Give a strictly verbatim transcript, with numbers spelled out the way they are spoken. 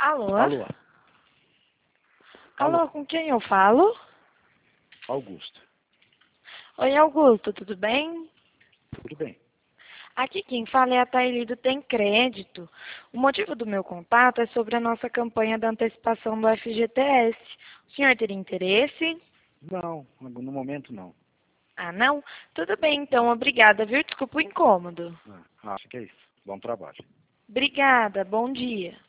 Alô? Alô? Alô, Alô? com quem eu falo? Augusto. Oi, Augusto, tudo bem? Tudo bem. Aqui quem fala é a Taili do Tem Crédito. O motivo do meu contato é sobre a nossa campanha da antecipação do F G T S. O senhor teria interesse? Não, no momento não. Ah, não? Tudo bem, então. Obrigada, viu? Desculpa o incômodo. Ah, acho que é isso. Bom trabalho. Obrigada. Bom dia.